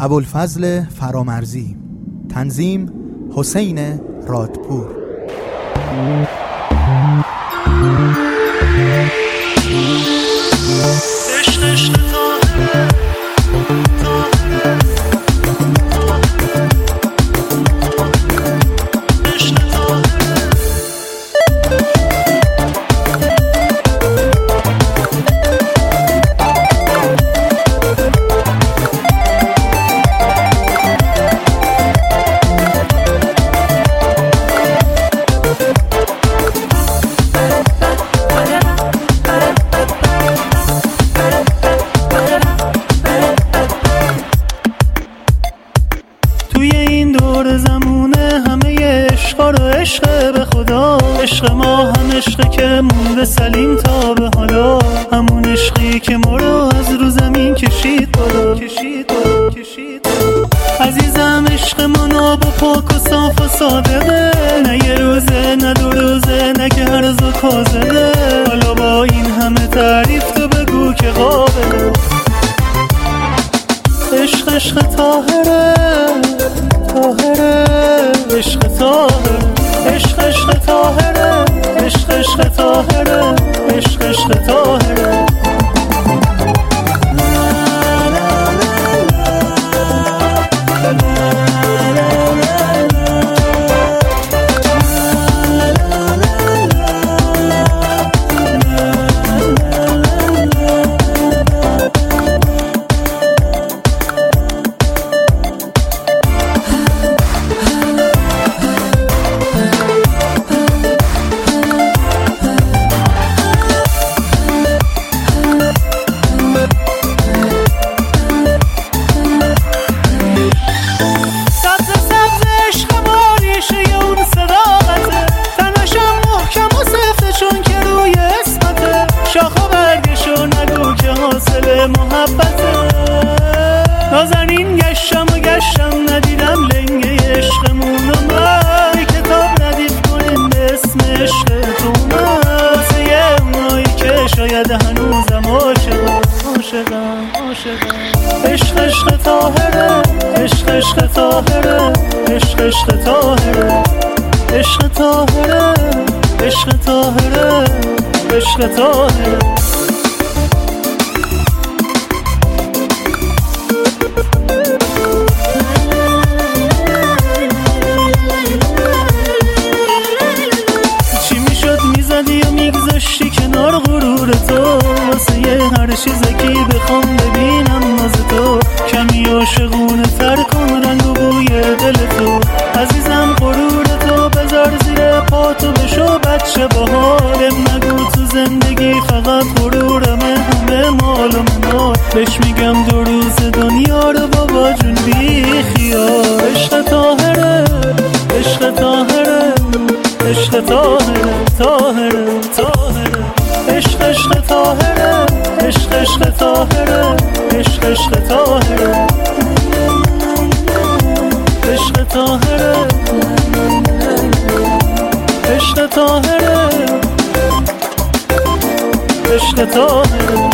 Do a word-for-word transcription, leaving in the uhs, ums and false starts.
ابوالفضل فرامرزی، تنظیم حسین رادپور. عشق ما هم عشقه که مونده سلیم تا به حالا، همون عشقی که ما رو از رو زمین کشید بالا کشید بالا کشید بالا. عزیزم عشق ما ناب و پاک و صاف و صادقه، نه یه روزه نه دو روزه نه که هرز و کاذبه. حالا با این همه تعریف تو بگو که قابله. عشق عشق طاهره طاهره عشق طاهره عشق عشق طاهره عشق عشق طاهره عشق عشق طاهره. نازنین گشتم و گشتم ندیدم لنگه عشقمون و من کتاب ردیف کنیم به اسم عشق تو من، واسه یه اونایی که شاید هنوزم عاشقم عاشقم عاشقم. عشق عشق طاهره عشق عشق طاهره عشق عشق طاهره عشق طاهره عشق طاهره عشق طاهره. میگذاشتی کنار غرور تو، واسه یه هر چیزکی بخوام ببینم ناز تو. کمی عاشقونه تر کن رنگ و بوی دل تو، عزیزم غرور تو بذار زیر پاتو بشو بچه باحالم. نگو تو زندگی فقط غرورمه همه مال و منال، بهش میگم دو روز دنیا رو بابا جون بی خیال. عشق طاهره عشق طاهره عشق طاهره طاهره طاهره عشق عشق طاهره عشق عشق طاهره عشق عشق طاهره عشق طاهره عشق طاهره عشق طاهره.